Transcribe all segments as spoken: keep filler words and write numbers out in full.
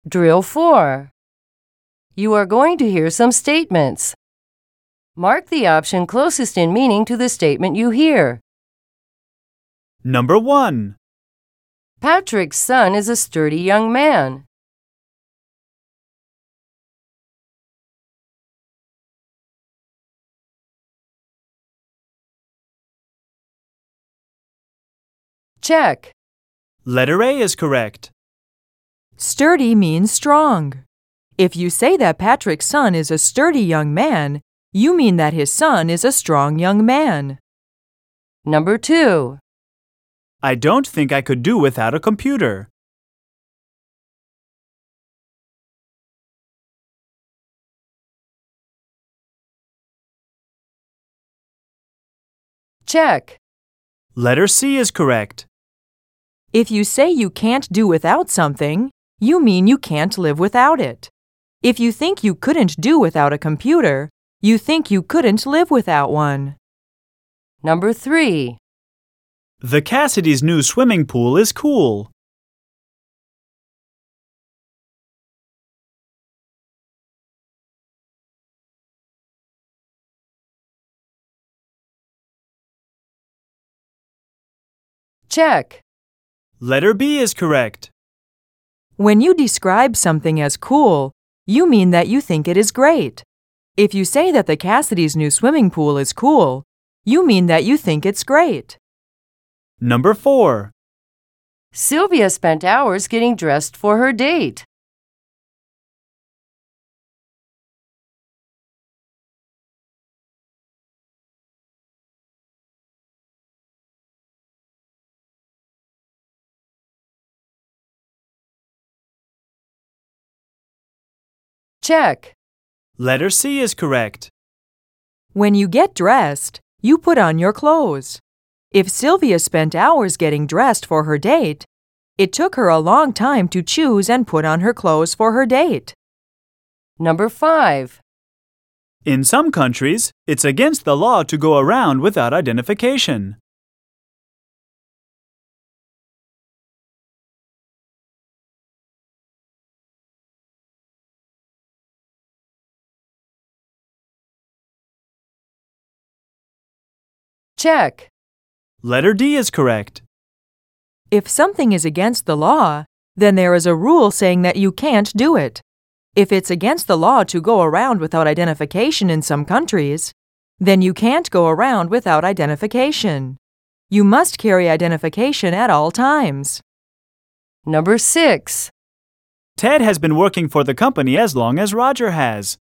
Drill four. You are going to hear some statements. Mark the option closest in meaning to the statement you hear. Number one. Patrick's son is a sturdy young man. Check. Letter A is correct. Sturdy means strong. If you say that Patrick's son is a sturdy young man, you mean that his son is a strong young man. Number two. I don't think I could do without a computer. Check. Letter C is correct. If you say you can't do without something, you mean you can't live without it. If you think you couldn't do without a computer, you think you couldn't live without one. Number three. The Cassidy's new swimming pool is cool. Check. Letter B is correct. When you describe something as cool, you mean that you think it is great. If you say that the Cassidy's new swimming pool is cool, you mean that you think it's great. Number four. Sylvia spent hours getting dressed for her date. Check. Letter C is correct. When you get dressed, you put on your clothes. If Sylvia spent hours getting dressed for her date, it took her a long time to choose and put on her clothes for her date. Number five. In some countries, it's against the law to go around without identification. Check. Letter D is correct. If something is against the law, then there is a rule saying that you can't do it. If it's against the law to go around without identification in some countries, then you can't go around without identification. You must carry identification at all times. Number six. Ted has been working for the company as long as Roger has.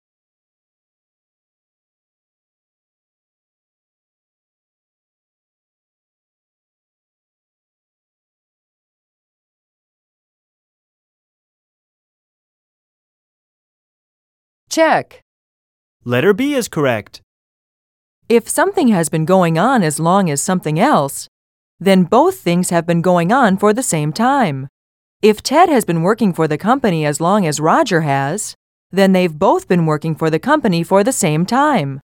Check. Letter B is correct. If something has been going on as long as something else, then both things have been going on for the same time. If Ted has been working for the company as long as Roger has, then they've both been working for the company for the same time.